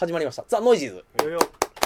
始まりましたザ・ノイジーズ。 よよ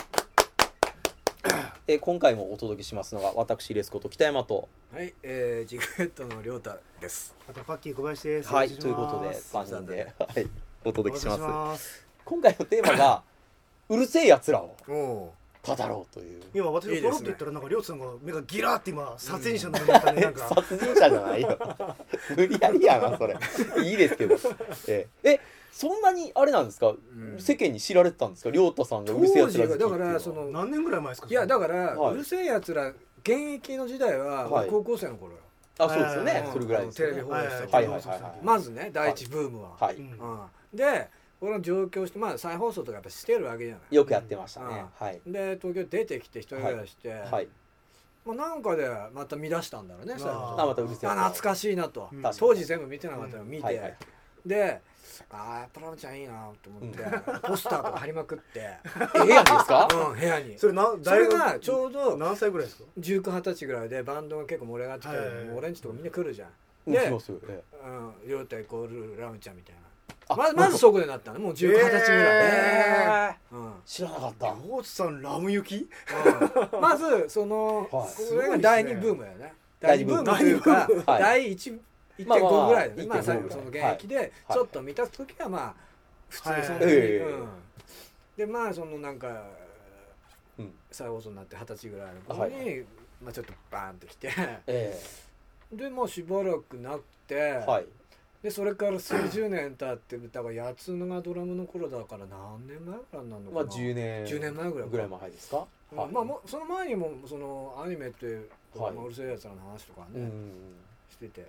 今回もお届けしますのが私レスコと北山と、 はい、ジグヘッドの亮太です。 あとパッキー小林です。 はい、 よろしというくお願いしことで3 ます人で、はい、お届けします。 お願いします今回のテーマがうるせえやつらをおお語ろうという。 今私がポロッと言ったらなんか亮さんが目がギラーって今殺人者の目になったね、なんか殺人者じゃないよ無理やりやなそれいいですけど、そんなにあれなんですか、世間に知られてたんですか、亮太さんがうるせえやつら好きっていうのは。 だからその何年ぐらい前ですか。 いやだから、 はいうるせえやつら現役の時代は、 はい高校生の頃よ。 あ、そうですよね、 うんそれぐらいですよね。 テレビ放映してはいはいはいはいまずね第一ブームは、 はい、 うんで俺の上京して再放送とかやっぱしてるわけじゃない。 よくやってましたね。はいで東京出てきて一人暮らしして、 はいなんかでまた見出したんだろうね。再放送あ、またうるせえやつら懐かしいなと、 うん当時全部見てなかったの見て、 はいはいでやっぱラムちゃんいいなと思って、ポスターとか貼りまくって部屋にですか部屋にそれそれがちょうど何歳ぐらいですか。 19、20歳ぐらいでバンドが結構盛り上がってきて、 はいもう俺んちとかみんな来るじゃん。 で、 で、 来ますよ、 亮太イコールラムちゃんみたいあな。まずそこでなったの。もう19、20歳ぐらい。 知らなかった。 亮さんラムユキ。 まずその、 はいこれが第2ブームだよね。 第二第2ブームというか、 はい第1.5ぐらいだね。 まあ最後その現役でちょっと見た時は普通その時に、でそのなんか再放送になって20歳ぐらいの頃にちょっとバーンってきて、でしばらくなくて、でそれから数十年経ってだからやつのがドラムの頃だから何年前からなのかな。 10年前ぐらいぐらい前ですか。 もうその前にもそのアニメってうるせえやつらの話とかねしてて、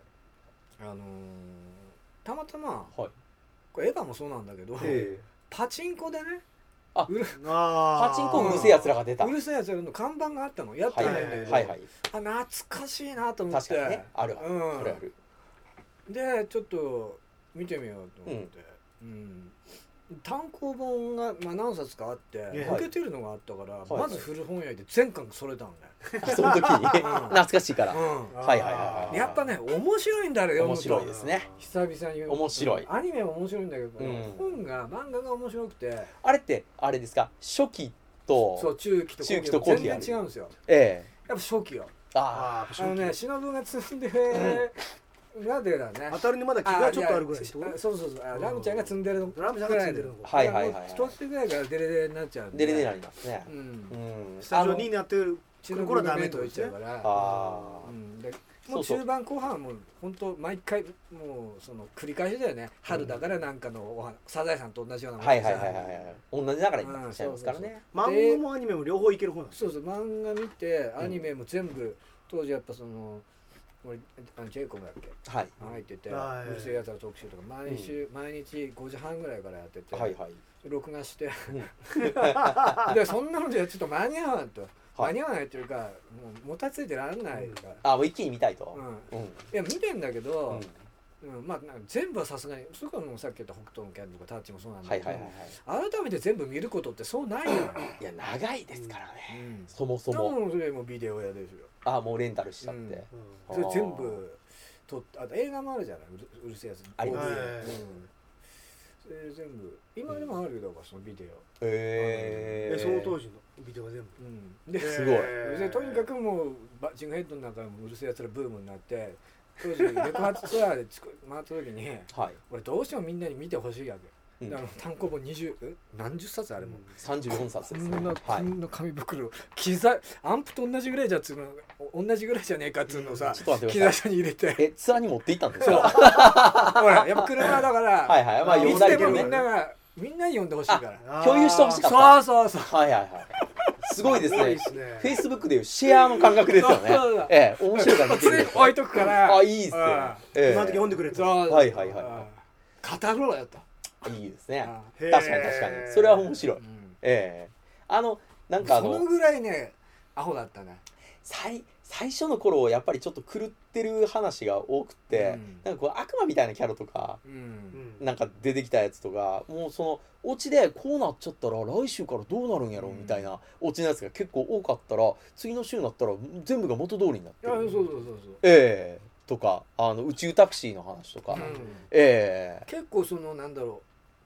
たまたまこれエヴァもそうなんだけど、パチンコでね、 パチンコうるせえやつらが出た。 うるせえやつらの看板があったの。やってないんだけど、懐かしいなと思って。 確かにね、あるあるある。 でちょっと見てみようと思って、単行本が何冊かあって受けてるのがあったから、まず古本屋で全巻それたんだよ。 その時に懐かしいから。 やっぱね面白いんだよ、読むと。 面白いですね。 久々に面白い。 アニメも面白いんだけど、漫画が面白くて。あれってあれですか、初期と中期と後期全然違うんですよ。やっぱ初期よ。忍が積んでなんでだね。 当たりにまだ気がちょっとあるぐらい。 そうラムちゃんが積んでるの。 ラムちゃんが積んでるの。 一つぐらいからデレデレになっちゃう。 デレデレになりますね。 スタジオ2になってる頃はダメと言っちゃうから。もう中盤後半はもう本当毎回もうその繰り返しだよね。春だからなんかのサザエさんと同じようなもの。 同じだから今しちゃいますからね。 漫画もアニメも両方いける方なんです。 そう漫画見てアニメも全部当時やっぱそのジェイコムだっけ入ってて、うるせえやつら特集とか毎日5時半ぐらいからやってて、録画してでそんなのじゃちょっと間に合わないと。間に合わないっていうかもうもたついてらんないから。 もう一気に見たいと。 いや見てんだけど、全部はさすがにそこはもうさっき言った北斗の拳とかタッチもそうなんだけど、改めて全部見ることってそうないのよ。 いや長いですからね、そもそも。 それもビデオ屋ですよ。 もうレンタルしちゃって、 それ全部撮って、あと映画もあるじゃない、うるせえやつあります。 それ全部今でもあるよ、だからそのビデオ。 その当時のビデオが全部。 ですごい。とにかくもうジングヘッドの中でもうるせえやつらブームになって、当時レコ発ツアーで回った時に俺どうしてもみんなに見てほしいわけ。単行本何十冊あれも 34冊ですね。 こんな紙袋アンプと同じぐらいじゃ同じぐらいじゃねえかっつうのさ、機材車に入れてツアーに持って行ったんですか。 ほらやっぱ車だからいつでもみんなに読んでほしいから共有してほしかった。 そうすごいですね。フェイスブックでいうシェアの感覚ですよね。面白いから見てみる。 置いとくからいいですね。 今の時読んでくれた。 片頃やった。 いいですね。確かにそれは面白い。なんかそのぐらいねアホだったね。 最初の頃やっぱりちょっと狂ってる話が多くて、なんかこう悪魔みたいなキャラとかなんか出てきたやつとか、もうそのオチでこうなっちゃったら来週からどうなるんやろみたいなオチのやつが結構多かったら、次の週になったら全部が元通りになってる。とか宇宙タクシーの話とか、 結構そのなんだろう、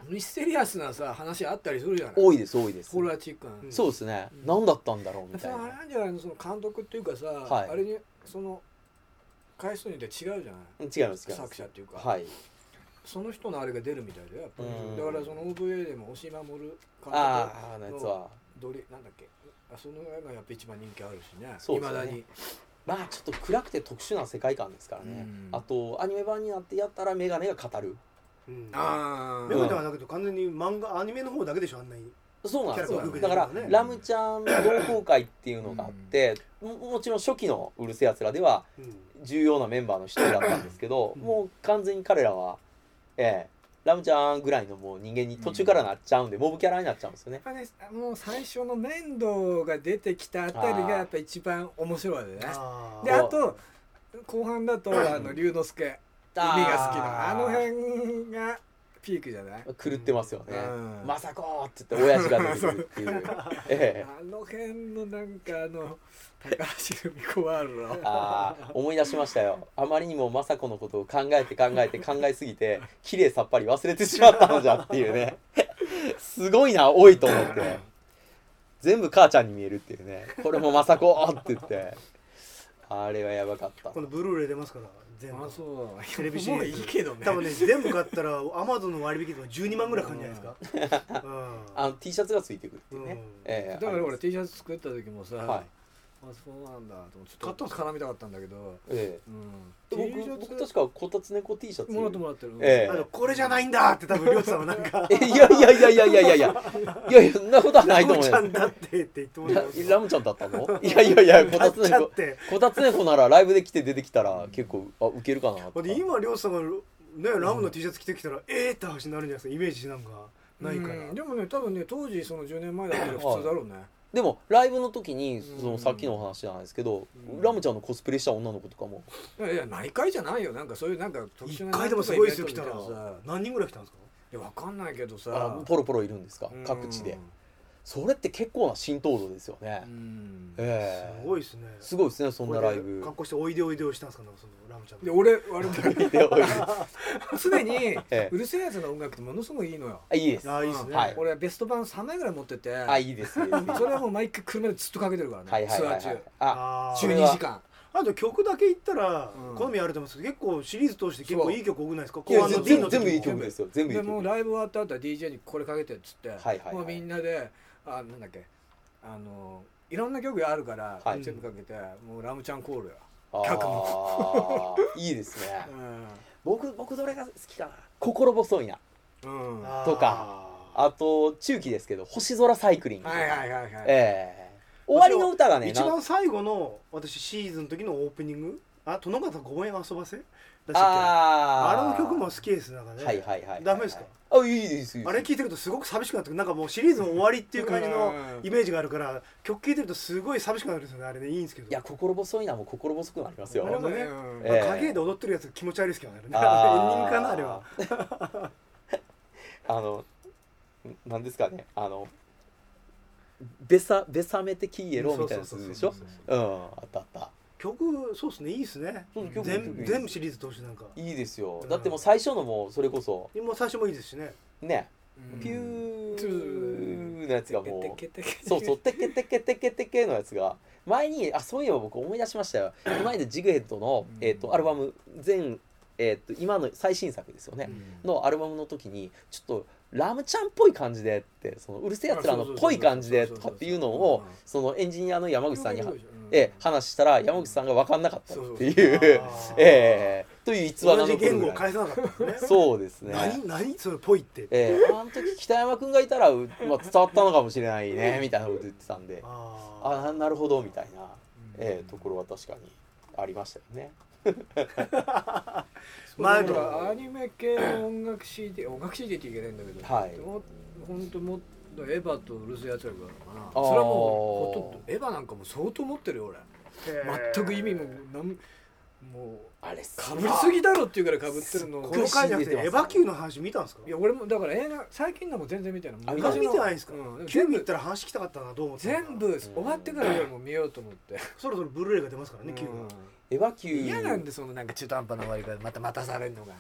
ミステリアスなさ話あったりするじゃない。 多いです多いです。 ホラーチックな、 そうですね、何だったんだろうみたいな。 あれなんじゃないの、その監督っていうかさ、 はい、 あれにその回数によって違うじゃない。 違います違います。 作者っていうか、 はい、 その人のあれが出るみたいで、やっぱりだからその OVA でも押し守る監督のドリなんだっけ、その映画がやっぱ一番人気あるしね。 そうですね。 未だにまあちょっと暗くて特殊な世界観ですからね。あとアニメ版になってやったらメガネが語る。 ああ。メガネはだけど完全に漫画アニメの方だけでしょ、あんなに。 そうなんですよ。だからラムちゃん同好会っていうのがあって、もちろん初期のうるせえやつらでは重要なメンバーの一人だったんですけど、もう完全に彼らはラムちゃんぐらいのもう人間に途中からなっちゃうんで、モブキャラになっちゃうんですよね。 もう最初の面倒が出てきたあたりがやっぱ一番面白いでね。であと後半だと龍之介海が好きなあの辺がピークじゃない。 狂ってますよね。まさこって言って親父が出てくるっていうあの辺のなんか高橋留美子ワールド思い出しましたよ。あまりにもまさこのことを考えすぎて綺麗さっぱり忘れてしまったのじゃっていうねすごいな多いと思って全部母ちゃんに見えるっていうね。これもまさこって言ってあれはやばかった。 このブルーレイ出ますから全部。 そうテレビシリーズもういいけどね。 多分ね全部買ったらアマゾンの割引とか12万ぐらい買うんじゃないですか。 T シャツがついてくるっていうね。 だから俺 T シャツ作った時もさ、そうなんだと思ってちょっと絡みたかったんだけど、 僕確かこたつ猫 T シャツもらってる。 これじゃないんだって多分りょうさんはなんかいやそんなことはないと思うよ。 ラムちゃんだって言ってもらう。 ラムちゃんだったの？いやこたつ猫ならライブで来て出てきたら結構ウケるかなって。 今りょうさんがねラムの T シャツ着てきたらって話になるんじゃないですか。イメージなんかないから。 でもね多分ね当時その10年前だったら普通だろうね。 でもライブの時にそのさっきの話じゃないですけど、ラムちゃんのコスプレした女の子とかもいや毎回じゃないよ。なんかそういうなんか特殊な 1回でもすごいですよ。来たら何人ぐらい来たんですか？ いやわかんないけどさポロポロいるんですか各地で。それって結構な浸透度ですよね。 すごいですね。 すごいですね。そんなライブ格好しておいでおいでをしたんですかね、そのラムちゃん。 で俺常にうるせえやつの音楽ってものすごいいいのよ。 いいです。 いいですね。 俺ベスト版3枚ぐらい持ってて。 いいです。 それはもう毎回車でずっとかけてるからね。ツアー中。12時間。 あと曲だけ言ったら好みあると思うんですけど、結構シリーズ通して結構いい曲多くないですか？ 全部いい曲ですよ。全部いい曲。 でもライブ終わった後は DJ にこれかけてっつってもうみんなでなんだっけいろんな曲があるから全部かけてもうラムちゃんコールよ。曲もいいですね。僕どれが好きかな。心細いなとか、あと中期ですけど星空サイクリング。終わりの歌がね一番最後の私シーズンの時のオープニング殿方ごめん遊ばせあれの曲も好きですなんかね。ダメですか？ いいです。 あれ聴いてるとすごく寂しくなってなんかもうシリーズの終わりっていう感じのイメージがあるから曲聴いてるとすごい寂しくなるんですよね。あれねいいんですけど。 いや心細いなも心細くなりますよ。 あれもね影で踊ってるやつ気持ち悪いですけどね。エンディングかなあれは。 なんですかねベサメテキイエロみたいなやつでしょ。あった曲そうですねいいですね。全部シリーズ通してなんかいいですよ。だってもう最初のもそれこそもう最初もいいですしね。 ピューのやつがもうそうテケテケテケテケのやつが前にそういえば僕思い出しましたよ。この間ジグヘッドのアルバム今の最新作ですよねのアルバムの時にちょっとラムちゃんっぽい感じでってそのうるせえやつらのっぽい感じでとかっていうのをそのエンジニアの山口さんに話したら山口さんが分かんなかったっていうという逸話が同じ言語を返さなかったんですね。 そうですね。 何それっぽいってあの時北山君がいたら伝わったのかもしれないねみたいなこと言ってたんでなるほどみたいなところは確かにありましたよね。 アニメ系の音楽 CD って言いけないんだけど本当もエヴァとうるせえやつらからかな。それはもうほとんどエヴァなんかも相当持ってるよ俺。全く意味ももうあれかぶりすぎだろっていうからかぶってるの。 この回じゃなくてエヴァ Q の話見たんですか？ いや俺もだから映画最近のも全然見てない。 昔見てないんですか？Q 見たら話聞きたかったなどう思って。 全部終わってからも見ようと思って。 そろそろブルーレイが出ますからね Q が。 エヴァ Q 嫌なんでそのなんか中途半端な終わりがまた待たされるのが。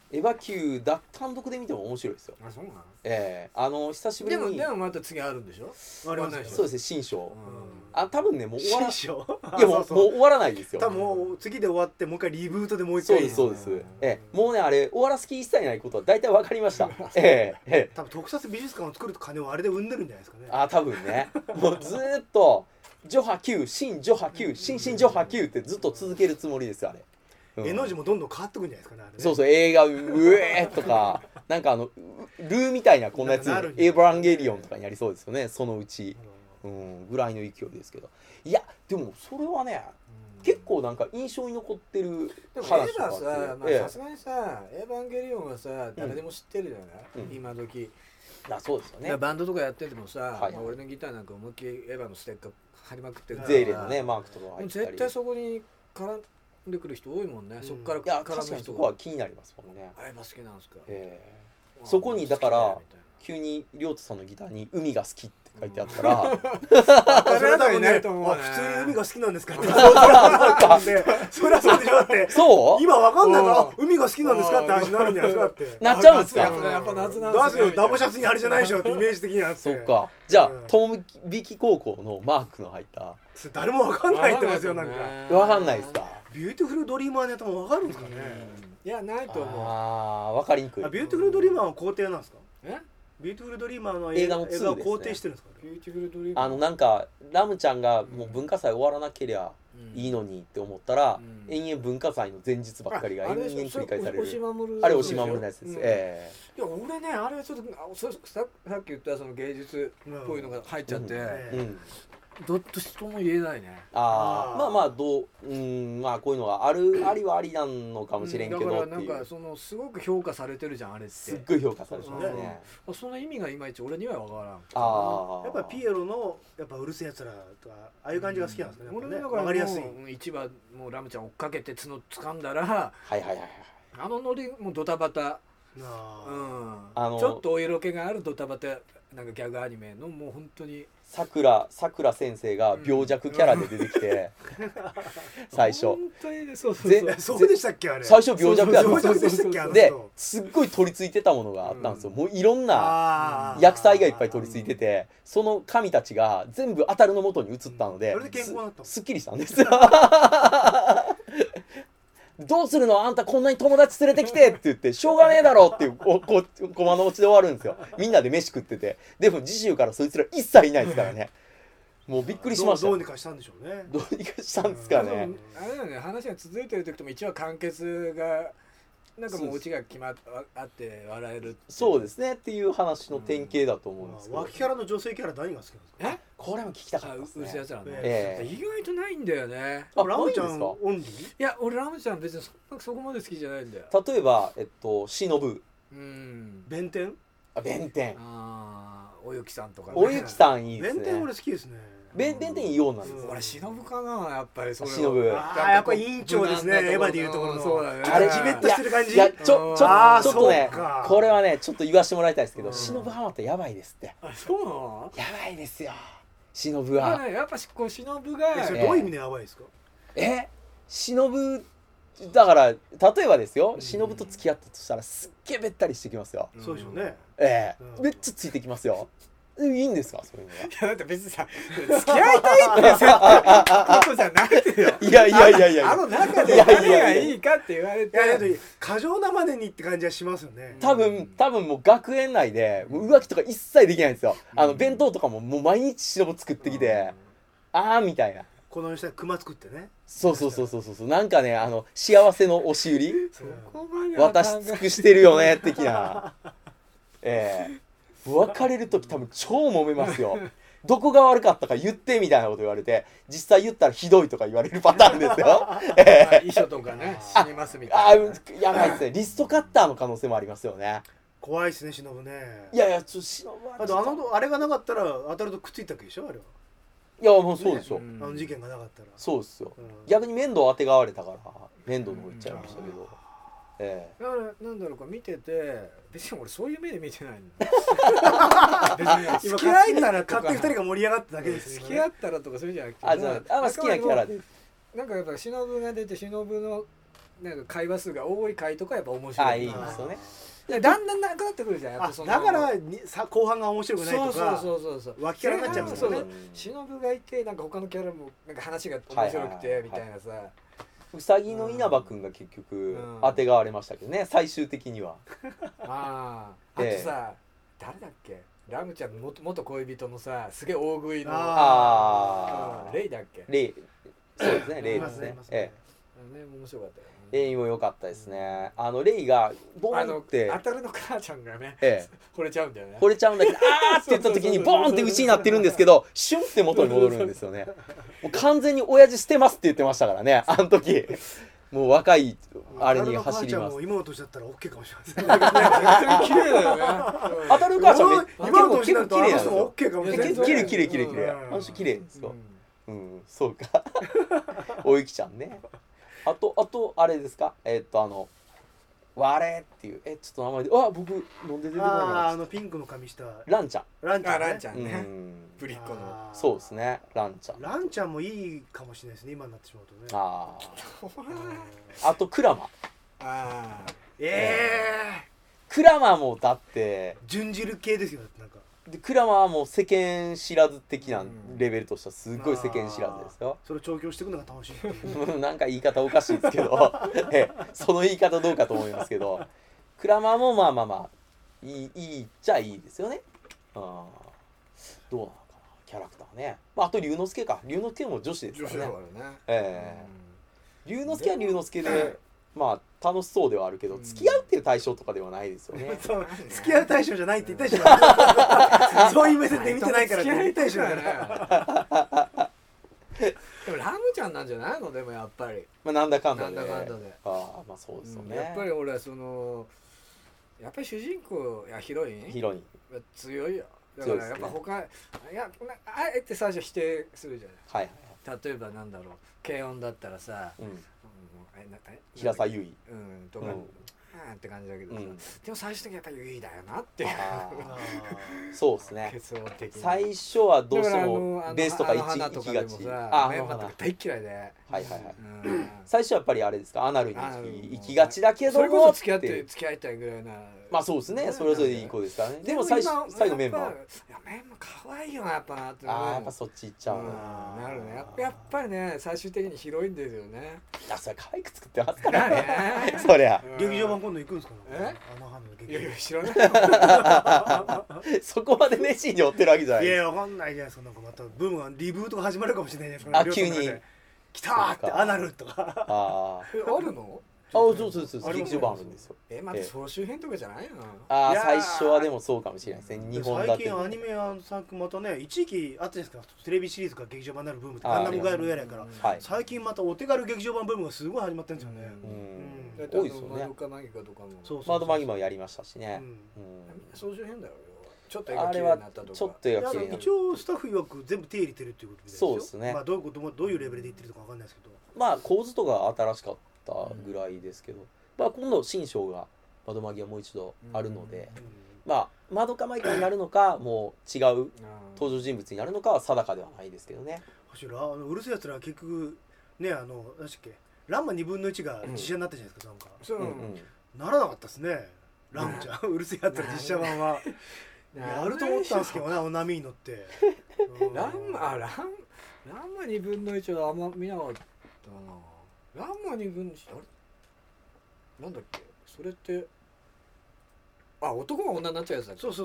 エヴァ級単独で見ても面白いですよ。 あ、そうなの久しぶりにでもまた次あるんでしょ。 ありますね。 そうですね、新章。多分ねもう終わらない。 いやもう終わらないですよ。 多分もう次で終わってもう一回リブートでもう一回。 そうですもうねあれ終わらす気一切ないことは大体分かりました。 多分特撮美術館を作ると金をあれで生んでるんじゃないですかね。 多分ね。もうずっとジョハ Q 新ジョハ Q 新ジョハ Q ってずっと続けるつもりですよあれ。 絵の字もどんどん変わってくるんじゃないですかね。 そう映画うえーとかなんかルーみたいなこんなやつエヴァンゲリオンとかにやりそうですよねそのうち、ぐらいの勢いですけど。いやでもそれはね結構なんか印象に残ってる話とかって。さすがにさエヴァンゲリオンはさ誰でも知ってるじゃない、今時。 そうですよね。 バンドとかやっててもさ、俺のギターなんか思いっきりエヴァのステッカー貼りまくってるゼーレのねマークとか入ってたり。 絶対そこに絡んでくる人多いもんね。そこから絡む人が。そこは気になりますもんね。 エヴァ好きなんですか。 そこにだから急に亮太さんのギターに海が好きって書いてあったらそれは多分ね普通に海が好きなんですかってそれはそうでしょって。 そう今わかんないから海が好きなんですかって話になるんじゃないですかってなっちゃうんですか。 やっぱ夏なんですよ。 ダボシャツにあれじゃないでしょってイメージ的には。 そっか。じゃあ友引高校のマークの入った誰もわかんないってますよ。なんかわかんないですか。 ビューティフルドリーマーのやつもわかるんですかね。 いやないと思う。わかりにくい。 ビューティフルドリーマーは肯定なんですか。ビューティフルドリーマーの映画の2ですね。 肯定してるんですか。 ビューティフルドリーマーなんかラムちゃんがもう文化祭終わらなけりゃいいのにって思ったら延々文化祭の前日ばっかりが延々繰り返される。あれ押し守るのやつです。 いや俺ねあれちょっとさっき言ったその芸術っぽいのが入っちゃってどっとしとも言えないね。 まあこういうのがありはありなのかもしれんけど、 だからなんかそのすごく評価されてるじゃんあれって。 すっごい評価されてますね。 その意味がいまいち俺には分からん。 やっぱりピエロのやっぱうるせえやつらとかああいう感じが好きなんですかね。俺だから分かりやすい。 一番もうラムちゃん追っかけて角掴んだらあのノリもドタバタ。ちょっとお色気があるドタバタなんかギャグアニメのもう本当にさくら先生が病弱キャラで出てきて最初本当にそうでしたっけあれ。 最初病弱やったですっごい取り付いてたものがあったんですよ。もういろんな薬剤がいっぱい取り付いててその神たちが全部当たるの元に移ったのですっきりしたんですよ。どうするのあんたこんなに友達連れてきてって言ってしょうがねえだろっていうコマの落ちで終わるんですよ。みんなで飯食っててでも次週からそいつら一切いないですからね。もうびっくりしました。 どうにかしたんでしょうね。 どうにかしたんですかね。 あれだよね話が続いてる時とも一話完結がなんかもうオチが決まって笑える。 そうですねっていう話の典型だと思うんですけど。 脇キャラの女性キャラ何が好きなんですか。 これも聞きたかったですね。 うるせえやつらね。意外とないんだよね。 ラムちゃんオンリー？ いや俺ラムちゃん別にそこまで好きじゃないんだよ。 例えば忍。 弁天？ 弁天。 おゆきさんとか。 おゆきさんいいですね。 弁天俺好きですね。 弁天いいようなんですよ。 俺忍かなやっぱりそれ。 忍。 やっぱ委員長ですね。エヴァでいうところの。 そうだね。 あれジメッとしてる感じ。 いやちょっとねこれはねちょっと言わしてもらいたいですけど忍ハマってやばいですって。 そうなの？ やばいですよ。忍は。 やっぱこう忍が。 それどういう意味でやばいですか？ 忍だから例えばですよ忍と付き合ったとしたらすっげえべったりしてきますよ。 そうでしょうね。 めっちゃついてきますよ。いいんですかそういうのは。 いやだって別にさ付き合いたいってことじゃなくてよ。 いやあの中で何がいいかって言われて過剰なまでにって感じはしますよね。 多分もう学園内で浮気とか一切できないんですよ。弁当とかももう毎日忍作ってきてみたいな。 この下で熊作ってね。 そうなんかね幸せの押し売り渡し尽くしてるよね的な。別れる時多分超揉めますよ。どこが悪かったか言ってみたいなこと言われて実際言ったらひどいとか言われるパターンですよ。 遺書とかね死にますみたいな。 やばいですね。リストカッターの可能性もありますよね。 怖いですね忍ね。 いやちょっと忍はあれがなかったら当たるとくっついたわけでしょあれは。 いやもうそうでしょ。 あの事件がなかったら。 そうですよ。逆に面倒当てがわれたから面倒の方行っちゃいましたけど。 だからなんだろうか見てて別に俺そういう目で見てないの。別に付き合えたら勝手に2人が盛り上がっただけですよね。 付き合ったらとかそういうんじゃなくてじゃあ好きなキャラでなんかやっぱ忍が出て忍のなんか会話数が多い回とかやっぱ面白い。 あ、いいですよね。 だんだんなくなってくるじゃん。やっぱそのだから後半が面白くないとか、 そう脇キャラになっちゃうんですよね。 忍がいてなんか他のキャラもなんか話が面白くてみたいなさ。 うさぎの稲葉くんが結局当てがわれましたけどね、最終的には。 あとさ、誰だっけ、ラムちゃんの元恋人のさ、すげえ大食いのレイだっけ。 レイ、そうですね、レイですね。 面白かったよね。 レイも良かったですね。レイがボーンって当たるの母ちゃんがね、惚れちゃうんだよね。 惚れちゃうんだけど、あーって言った時にボーンって内になってるんですけど、シュンって元に戻るんですよね。もう完全に親父捨てますって言ってましたからね、あの時。もう若いあれに走ります。 今の年だったら OK かもしれません。 綺麗だよね。 当たる母ちゃん今の年だとあの人も OK かもしれない。 綺麗。あの人綺麗ですよ。そうか。おゆきちゃんね。あとあれですか、われっていう、ちょっと名前で、僕飲んで出てこない。 ピンクの髪したランちゃん。 ランちゃんね。ぶりっ子の。 そうですね、ランちゃん。 ランちゃんもいいかもしれないですね、今になってしまうとね。 あとクラマ。クラマもだって準汁系ですよ、なんか。 でクラマはもう世間知らず的なレベルとしてはすごい世間知らずですよ。 それを調教していくのが楽しい。 なんか言い方おかしいですけどその言い方どうかと思いますけど、クラマもまあいいっちゃいいですよね。どうなのかなキャラクターね。あと龍之介か。龍之介も女子ですからね。龍之介は龍之介で楽しそうではあるけど、付き合うっていう対象とかではないですよね。 付き合う対象じゃないって言ったでしょ。そういう目線で見てないからって言ったでしょ。 でもラムちゃんなんじゃないの、でもやっぱり。 なんだかんだで。そうですよね。 やっぱり俺はやっぱり主人公やヒロイン強いよ。だからやっぱあえて最初否定するじゃない。例えばなんだろう、軽音だったらさ、 平沢優衣とかって感じだけどさ、でも最終的にやっぱり優衣だよなっていう。 そうですね。最初はどうしてもベースとか行きがち。 大嫌いで。 最初はやっぱりあれですか、アナルに行きがちだけども、 それこそ付き合いたいぐらいな。 そうですね。それはそれでいい子ですからね。でも最後メンバー。 メンバー可愛いよな、やっぱなって。 やっぱそっち行っちゃうなるね。やっぱりね、最終的に広いんですよね。 それ可愛く作ってますからね。そりゃ。 劇場版今度行くんですか。 いや知らない。 そこまで熱心に追ってるわけじゃない。 いやわかんないじゃないですか。なんかまたブームがリブートが始まるかもしれないじゃないですか。 急に来たーってアナルとか。 あるの？ そう劇場版あるんですよ。 まだ総集編とかじゃないの？ 最初はでもそうかもしれないですね。日本だって。 最近アニメまたね、一時期あったじゃないですか。テレビシリーズから劇場版になるブームってガンダムガエルやらやから。最近またお手軽劇場版ブームがすごい始まってるんですよね。 多いですよね。 マドカマギカとかも。 マドマギもやりましたしね。 総集編だよ。ちょっと絵が綺麗になったとか。 ちょっと絵が綺麗になった。 一応スタッフ曰く全部手入れてるっていうことですよ。 そうですね。 どういうこともどういうレベルで言ってるとかわかんないですけど。 構図とか新しかったぐらいですけど、今度新章がマドマギはもう一度あるので、マドカマギカになるのかもう違う登場人物になるのかは定かではないですけどね。 うるせえやつらは結局ね、何だっけ、ランマ2分の1が実写になったじゃないですか。ならなかったですね、ラムちゃん。うるせえやつら実写版はやると思ったんですけどね、波に乗って。 ランマ2分の1はあんま見なかったな。ランマ2分の1、あれなんだっけ、それって男が女になっちゃうやつだっけ。そう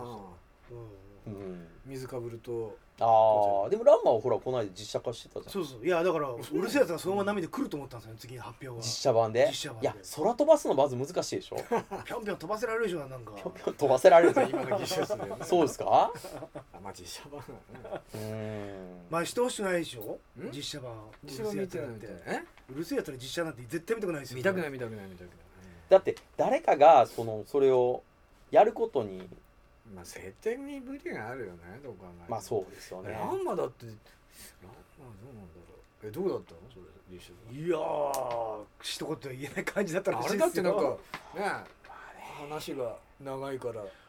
水かぶると。でもランマはほらこの間実写化してたじゃん。 いやだからうるせえやつがそのまま波で来ると思ったんですよね、次の発表が。 実写版で。いや空飛ばすのまず難しいでしょ。 ぴょんぴょん飛ばせられるでしょ。なんかぴょんぴょん飛ばせられる。 今の技術で。 そうですか。 実写版してほしくないでしょ、実写版。 実写版見てないみたいな。 うるせえやつら実写なんて絶対見たくないですよ。 見たくない。 だって誰かがそれをやることに設定に無理があるよね、どう考えても。 そうですよね。 ランマだってどうなんだろう。どうだったのそれ実写版。 いや一言は言えない感じだったらしいですよ。 あれだってなんかね、話が長いから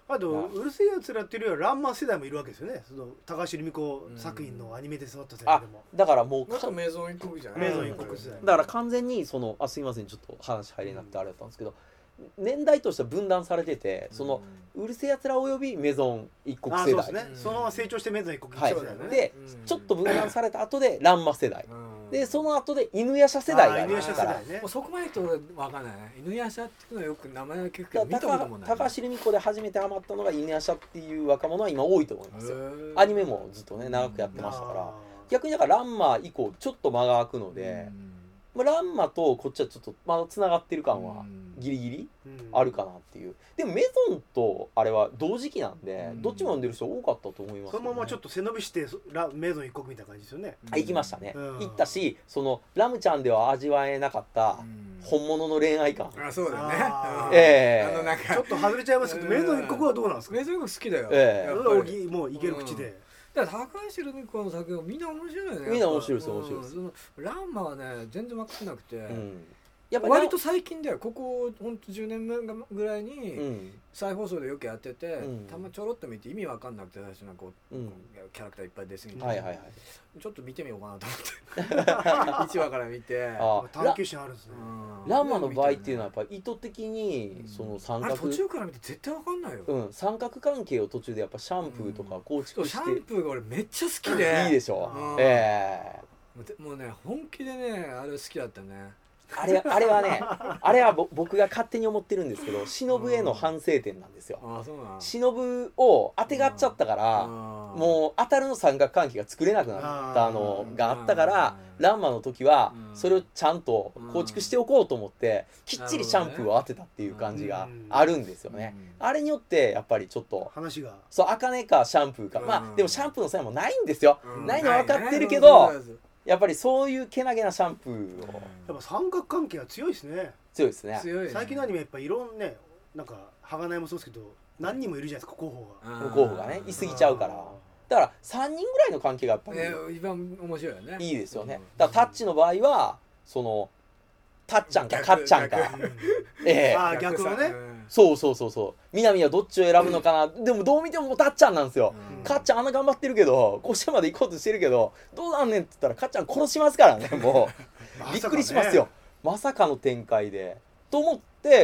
あとうるせえやつらっていうよりはランマ世代もいるわけですよね。その高橋留美子作品のアニメで育った世代でも。 だからもうメゾン一国じゃない。 メゾン一国世代。 だから完全にそのすいませんちょっと話入れなくてあれだったんですけど、年代としては分断されてて、そのうるせえやつらおよびメゾン一国世代。 そうですね。そのまま成長してメゾン一国世代ね。 でちょっと分断された後でランマ世代。でその後で犬夜叉世代がありますから、 もうそこまでと俺分かんないね。犬夜叉っていうのはよく名前は聞くけど見たこともない。 高橋留美子で初めてハマったのが犬夜叉っていう若者は今多いと思いますよ。アニメもずっとね長くやってましたから、逆にだからランマ以降ちょっと間が空くので、ランマとこっちはちょっとまだつながってる感はギリギリあるかなっていう。でもメゾンとあれは同時期なんで、どっちも読んでる人多かったと思います、ね、 そのままちょっと背伸びしてメゾン一国みたいな感じですよね。 行きましたね、行ったし、そのラムちゃんでは味わえなかった本物の恋愛感、 そうだね、 なんかちょっと外れちゃいますけど、メゾン一国はどうなんですか。 メゾン一国好きだよ、 もういける口で、 だから高橋留美子の作品はみんな面白いよね。 みんな面白いです、面白いです。 ランマはね全然分かってなくて、 やっぱ割と最近だよ。ここほんと10年目ぐらいに再放送でよくやってて、たまちょろっと見て意味分かんなくて、最初なんかキャラクターいっぱい出過ぎて、ちょっと見てみようかなと思って1話から見て。 探求心あるんですね。 ランマの場合っていうのはやっぱ意図的にその三角、 途中から見て絶対分かんないよ。 三角関係を途中でやっぱシャンプーとか構築して、 シャンプーが俺めっちゃ好きで。 いいでしょ。 もうね本気でねあれ好きだったね。 あれはね、あれは僕が勝手に思ってるんですけど、忍への反省点なんですよ。忍を当てがっちゃったから、もう当たるの三角関係が作れなくなったのがあったから、ランマの時はそれをちゃんと構築しておこうと思ってきっちりシャンプーを当てたっていう感じがあるんですよね。あれによってやっぱりちょっと話がそう茜かシャンプーか、まあでもシャンプーのせいもないんですよ。ないの分かってるけど、やっぱりそういうけなげなシャンプーを、 やっぱ三角関係は強いですね。 強いですね。 最近のアニメやっぱいろんなね、なんか鋼もそうですけど何人もいるじゃないですか、候補が。 候補がねいすぎちゃうから、だから3人ぐらいの関係がやっぱり一番面白いよね。 いいですよね。だからタッチの場合はそのたっちゃんかかっちゃんか、 逆のね、 そう南はどっちを選ぶのかな。でもどう見てもたっちゃんなんですよ。かっちゃんあんな頑張ってるけど、甲子園まで行こうとしてるけどどうなんねんって言ったらかっちゃん殺しますからね。もうびっくりしますよ。まさかの展開でと思って、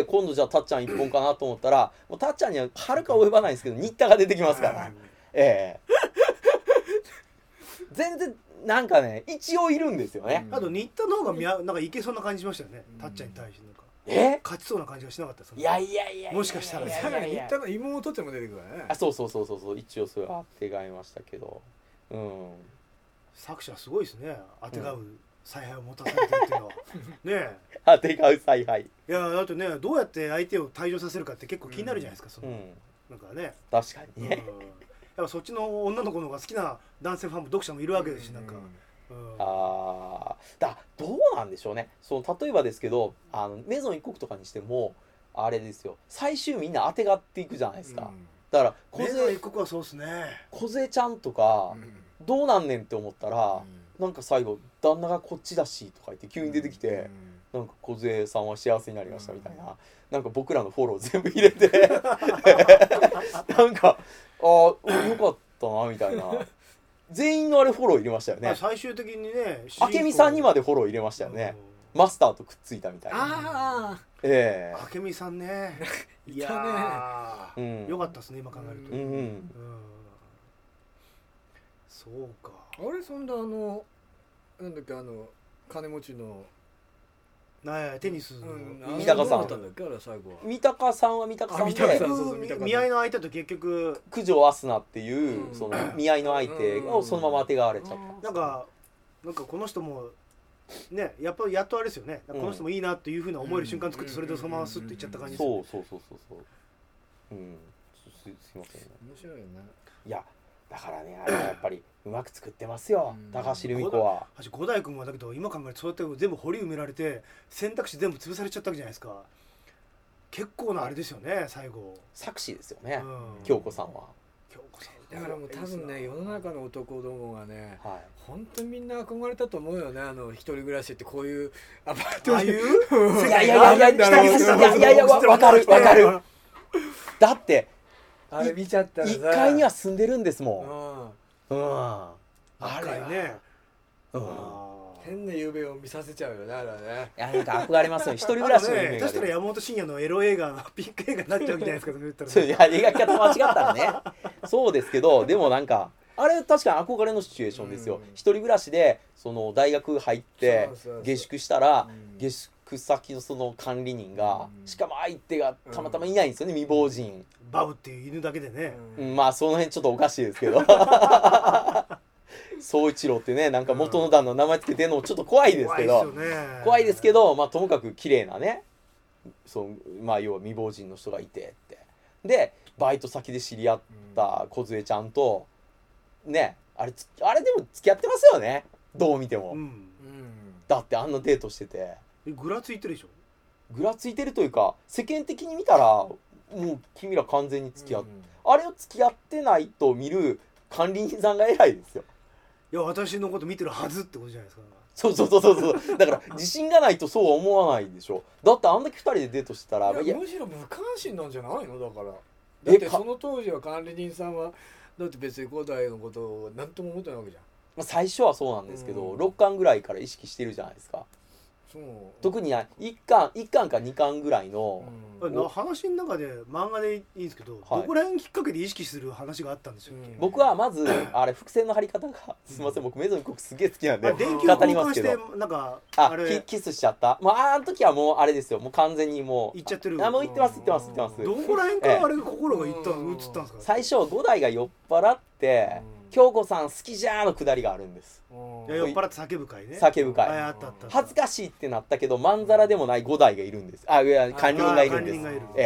今度じゃあたっちゃん一本かなと思ったら、もうたっちゃんにははるか及ばないんですけど新田が出てきますから、全然なんかね一応いるんですよね。 あと新田の方がなんかいけそうな感じしましたよね、たっちゃんに対して。なんか勝ちそうな感じがしなかったです。 いやもしかしたら新田の妹っても出てくるね。 そう一応それは当てがいましたけど、 作者すごいですね。当てがう采配を持たされてるっていうのはね。 当てがう采配、 いやだってね、どうやって相手を退場させるかって結構気になるじゃないですか。そのなんかね、 確かにね、 やっぱそっちの女の子の方が好きな男性ファンも読者もいるわけですし、なんかどうなんでしょうね。その例えばですけど、メゾン一国とかにしてもあれですよ、最終みんな当てがっていくじゃないですか。だからメゾン一国はそうですね、 梢ちゃんとかどうなんねんって思ったら、なんか最後旦那がこっちだしとか言って急に出てきて、なんか梢さんは幸せになりましたみたいな、なんか僕らのフォロー全部入れてなんかよかったなみたいな。全員のあれフォロー入れましたよね。 最終的にね、 明美さんにまでフォロー入れましたよね。マスターとくっついたみたいな。 明美さんね、いやよかったですね、今考えると。そうか。 あれ、そんななんだっけ、金持ちのテニスの三鷹さん。三鷹さんは三鷹さんで見合いの相手と結局九条アスナっていうその見合いの相手をそのまま当てがわれちゃった。 なんかこの人もね、やっぱりやっとあれですよね、この人もいいなっていうふうな思える瞬間作って、それでそのままスッといっちゃった感じですね。 そうすいませんね。 面白いよね。 いやだからね、あれはやっぱりうまく作ってますよ、高橋留美子は。 五代君はだけど今考えるとそうやって全部掘り埋められて選択肢全部潰されちゃったわけじゃないですか。結構なあれですよね、最後作詞ですよね、京子さんは。 だからもう多分ね、世の中の男どもがね、本当にみんな憧れたと思うよね。一人暮らしってこういうアパートに。いやわかる。だってあれ見ちゃったらさ 1階には住んでるんですもん。 あれね、 変な夢を見させちゃうよね、あれはね。 いや、なんか憧れますよ。一人暮らしの夢が。 確かに山本慎也のエロ映画のピンク映画になっちゃうじゃないですか。 いや、描き方間違ったらね。そうですけど、でもなんかあれ確かに憧れのシチュエーションですよ。一人暮らしでその大学入って下宿したら、下宿先のその管理人が、しかも相手がたまたまいないんですよね、未亡人。 バブっていう犬だけでね。 まあその辺ちょっとおかしいですけど。宗一郎ってね、なんか元の旦那の名前つけてるのもちょっと怖いですけど、怖いですけど、まあともかく綺麗なね、まあ要は未亡人の人がいてって。でバイト先で知り合った梢ちゃんとね、あれでも付き合ってますよね、どう見ても。だってあんなデートしてて。 ぐらついてるでしょ。 ぐらついてるというか、世間的に見たらもう君ら完全に付き合って、あれを付き合ってないと見る管理人さんが偉いですよ。 いや、私のこと見てるはずってことじゃないですか。 そうだから自信がないとそうは思わないでしょ。だってあんだけ2人でデートしてたら、 むしろ無関心なんじゃないの。だからだってその当時は管理人さんはだって別に五代のことを何とも思ってないわけじゃん。 最初はそうなんですけど、6巻ぐらいから意識してるじゃないですか。特に1巻か2巻ぐらいの、 話の中で漫画でいいんですけど、どこら辺きっかけで意識する話があったんですよ。 僕はまずあれ伏線の張り方がすみません、僕メゾン一国すげえ好きなんで電球交換してなんかあれキスしちゃった。まああの時はもうあれですよ、もう完全にもう言っちゃってる。 もう言ってます。 どこら辺からあれが心が映ったんですか。 最初五代が酔っ払って京子さん好きじゃーのくだりがあるんです。 酔っ払って叫ぶ会ね。 叫ぶ会。恥ずかしいってなったけどまんざらでもない五代がいるんです。管理人がいるんです。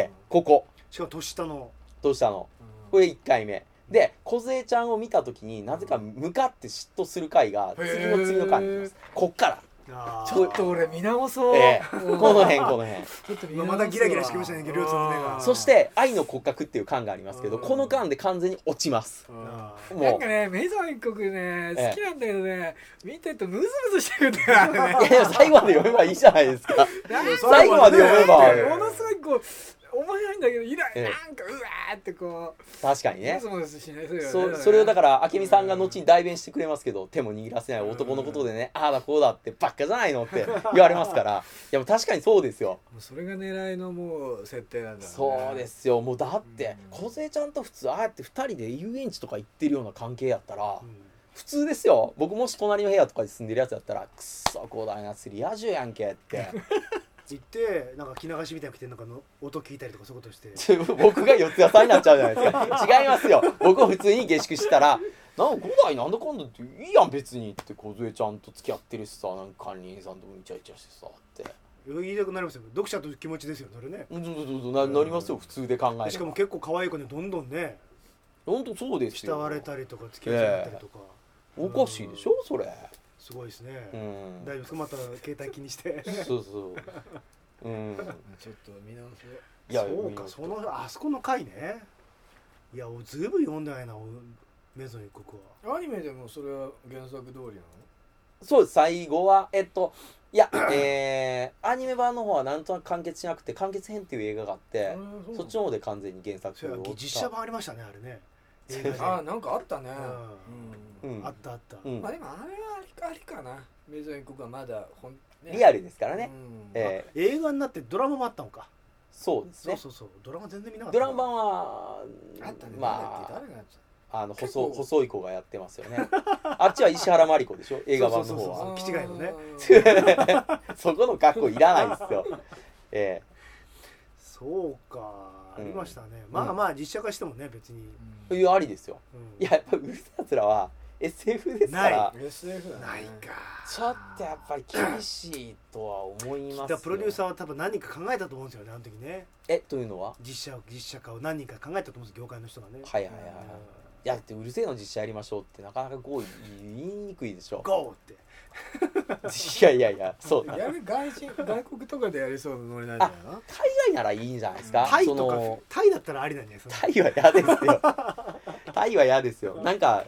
ここ。 しかも年下の。 これ1回目。で梢ちゃんを見た時になぜか向かって嫉妬する回が次の回に来ます。こっから。 ちょっと俺見直そう。 この辺。 またギラギラしてきましたね、両津の目が。 そして愛の骨格っていう巻がありますけど、この巻で完全に落ちます。 なんかね、メゾン一国ね好きなんだけどね、見てるとムズムズしてくるんだよね。 いや最後まで読めばいいじゃないですか。最後まで読めばものすごいこう思えないんだけど、なんかうわーってこう確かにね。 それをだから明美さんが後に代弁してくれますけど、手も握らせない男のことでね、ああだこうだってばっかじゃないのって言われますから、いや確かにそうですよ。 それが狙いのもう設定なんだね。 そうですよ。もうだって梢ちゃんと普通ああやって2人で遊園地とか行ってるような関係やったら普通ですよ。僕もし隣の部屋とかで住んでるやつやったらくっそこだいな、リア充やんけって行ってなんか着流しみたいなの着てなんかの音聞いたりとかそういうことして僕が四谷さんになっちゃうじゃないですか。違いますよ。僕は普通に下宿したらなんか5代なんだかんだっていいやん別にって梢ちゃんと付き合ってるしさ、なんか管理人さんともイチャイチャしてさって言いたくなりますよ。読者と気持ちですよそれね。 なりますよ普通で考えて。 しかも結構可愛い子にどんどんね、 本当そうですよ。 慕われたりとか付き合いちゃったりとか、 おかしいでしょそれ。 すごいですね。大丈夫ですか、また携帯気にしてそうちょっと見直そう。 いやそうか、あそこの回ね。いやずいぶん読んでないなメゾン一国は。アニメでもそれは原作通りなの？ そうです。最後はいやアニメ版の方はなんとなく完結しなくて、完結編っていう映画があってそっちの方で完全に原作を実写版ありましたね、あれね。 なんかあったね。 あった。 まあでもあれはありかな。メゾン一国はまだリアルですからね。 映画になってドラマもあったのか。 そうですね。 そうドラマ全然見なかった。 ドラマ版はまあ細い子がやってますよね。あっちは石原まり子でしょ、映画版の方は。 気違いのね。 そこの格好いらないですよ。 そうか、ありましたね。まあ実写化してもね別に。 いやありですよ。いややっぱうるせえやつらは SF ですから。 SF ないか。 ちょっとやっぱり厳しいとは思いますよ。 プロデューサーは多分何人か考えたと思うんですよね、あの時ね。 というのは実写化を何人か考えたと思うんです、業界の人がね。 はい。いやだってうるせえの実写やりましょうってなかなか言いにくいでしょ。 ゴーって。 いやそうだ。 外国とかでやりそうなノリなんじゃないの？ 海外ならいいんじゃないですか。 タイとかタイだったらありなんじゃないですか。 タイは嫌ですよ。タイは嫌ですよ。なんか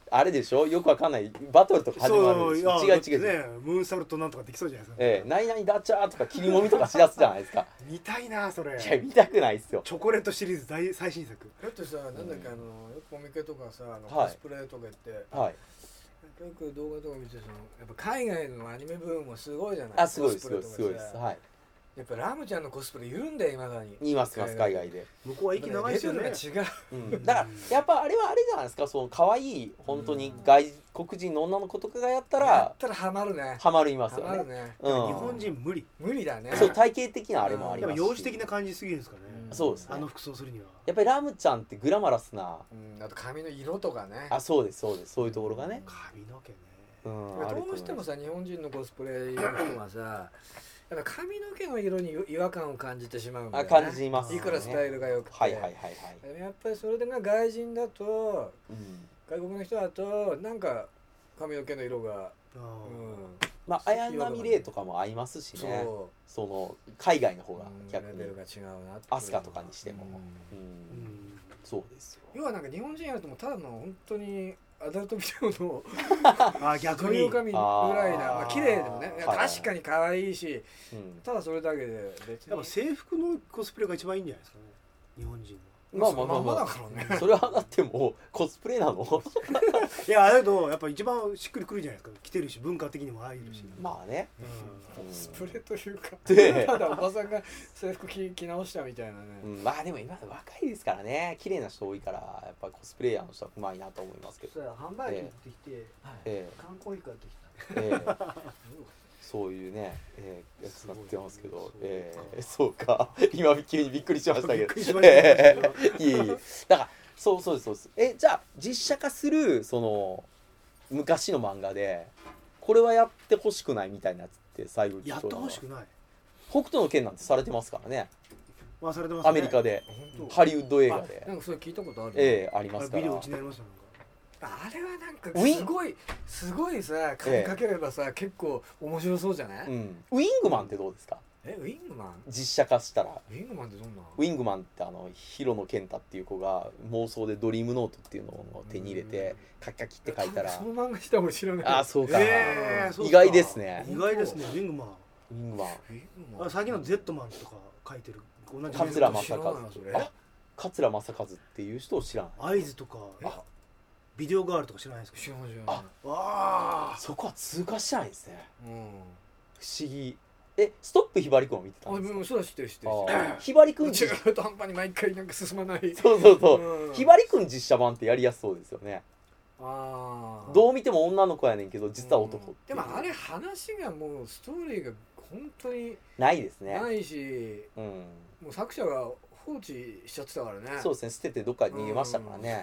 あれでしょ、よくわかんないバトルとか始まるんでしょ。違う違うね、ムーンサルトなんとかできそうじゃないですか。 何々ダッチャーとか切りもみとかしだすじゃないですか。 見たいなそれ。 いや見たくないっすよ。 チョコレートシリーズ最新作だってさ、なんだっけ、よくコミケとかさ、コスプレとか言って、 はい、 よく動画とか見て、やっぱ海外のアニメブームもすごいじゃない。 あ、すごいです、すごいです。はい。 やっぱラムちゃんのコスプレいるんだよ、未だに。 います海外で。 向こうは息長いですよね。 レベルが違う。だからやっぱあれはあれじゃないですか、その可愛い本当に外国人の女の子とかがやったらハマるね。 ハマりますよね。 日本人無理だね。 そう、体型的なあれもありますし。 幼児的な感じすぎるんですかね。 そうですね。 あの服装するには。 やっぱりラムちゃんってグラマラスな。 あと髪の色とかね。 あ、そうですそうです、そういうところがね。 髪の毛ね。 どうしてもさ、日本人のコスプレの人はさ、髪の毛の色に違和感を感じてしまうんだよね。 感じますね。 いくらスタイルが良くて。 はいはいはいはい。 やっぱりそれが外人だと、外国の人だとなんか髪の毛の色が、 まあ綾波レイとかも合いますしね。その海外の方が逆にレベルが違うな。アスカとかにしても。そうですよ。 要はなんか日本人やるともただの本当にアダルトビデオの逆に髪ぐらいな、まあ綺麗でもね、確かに可愛いし、ただそれだけで別に。 やっぱ制服のコスプレが一番いいんじゃないですかね、日本人の。 まあそれはだってもうコスプレなのいや、だけどやっぱ一番しっくりくるじゃないですか、着てるし文化的にも入るし。 まあね、 コスプレというかただおばさんが制服着直したみたいなね。 まあでも今若いですからね、綺麗な人多いからやっぱコスプレイヤーの人はうまいなと思いますけど。 販売機持ってきて観光費買ってきた。 そういうね、やつになってますけど、そうか、今急にびっくりしましたけど、いえだからそうです。じゃあ実写化するその昔の漫画でこれはやってほしくないみたいなやつって最後にやってほしくない。 北斗の拳なんてされてますからね。 まあされてますね。 アメリカでハリウッド映画で。 なんかそれ聞いたことある。 ありますから。 ビデオうちにありますよ。 あれはなんかすごいさ、金かければさ、結構面白そうじゃない？ ウィングマンってどうですか？ ウィングマン？ 実写化したら。 ウィングマンってどんな？ ウィングマンって広野健太っていう子が妄想でドリームノートっていうのを手に入れてカキカキって書いたら。 その漫画したも知らない。 あ、そうか。意外ですね。 意外ですね。ウィングマン。最近のゼットマンとか書いてる。 桂正和。桂正和っていう人を知らない。 合図とか。ビデオガールとか知らないですか？ 知らない。 あ、そこは通過してないですね。不思議。ストップひばりくんを見てたんですか？ そうだ、知ってる。 ひばりくん中途半端に毎回なんか進まない。 そうひばりくん実写版ってやりやすそうですよね。どう見ても女の子やねんけど実は男って。 でもあれ話がもうストーリーが本当にないですね。 ないし、もう作者が放置しちゃってたからね。 そうですね、捨ててどっかに逃げましたからね。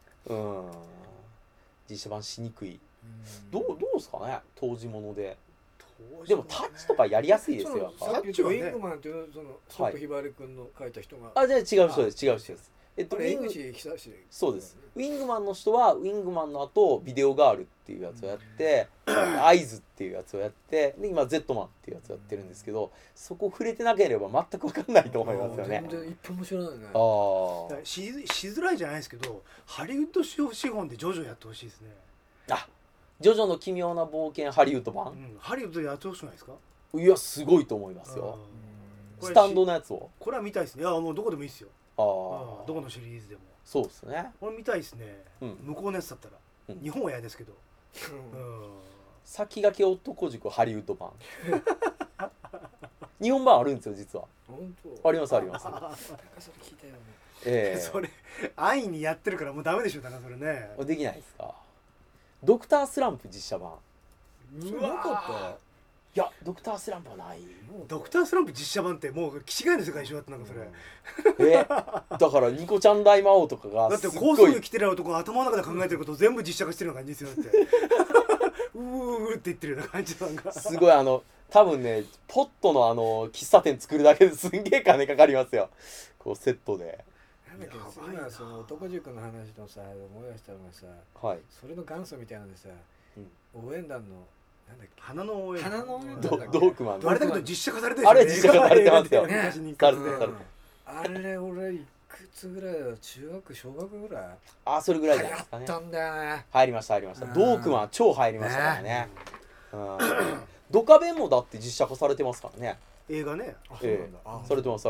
実写版しにくい。どうですかね、当時もので。でもタッチとかやりやすいですよ。 さっきウィングマンっていうそのストップひばりくんの書いた人が。 じゃあ違う人です。 そうです。ウィングマンの人はウィングマンの後ビデオガールっていうやつをやって、アイズっていうやつをやって、で今ゼットマンっていうやつをやってるんですけど、そこ触れてなければ全く分かんないと思いますよね。 全然一本も知らないね。 しづらいじゃないですけど、ハリウッド資本でジョジョやってほしいですね。 ジョジョの奇妙な冒険ハリウッド版、 ハリウッドでやってほしくないですか？ いや、すごいと思いますよ。スタンドのやつを。 これは見たいですね。いや、もうどこでもいいですよ。どこのシリーズでも。 そうですね。 これ見たいですね。向こうのやつだったら。日本は嫌ですけど。 先駆け男塾ハリウッド版。日本版あるんですよ、実は。あります。 それ聞いたよね。それ安易にやってるからもうダメでしょ、だからそれね。 できないですか？ドクタースランプ実写版。 なかった。 いや、ドクタースランプはない。 ドクタースランプ実写版ってもう気違いの世界一緒だってなんかそれ。 だからニコちゃん大魔王とかがだって高層に来てる男が頭の中で考えてることを全部実写化してるような感じですよ。だってうーって言ってるような感じなんか。 すごい多分ね、ポットの喫茶店作るだけですんげえ金かかりますよ。こうセットで。 なんだっけ、今その男塾の話のさ思い出したのがさ、それの元祖みたいなのでさ、応援団のなんだっけ、 花の応援団ドークマン。 あれだけど実写化されてる。 あれ実写化されてますよ。 あれ俺一くつぐらいだよ、中学小学ぐらい。 あ、それぐらいじゃないですかね。 流行ったんだよね。 入りましたドークマン超入りましたからね。ドカベンもだって実写化されてますからね。 映画ね。 されてます。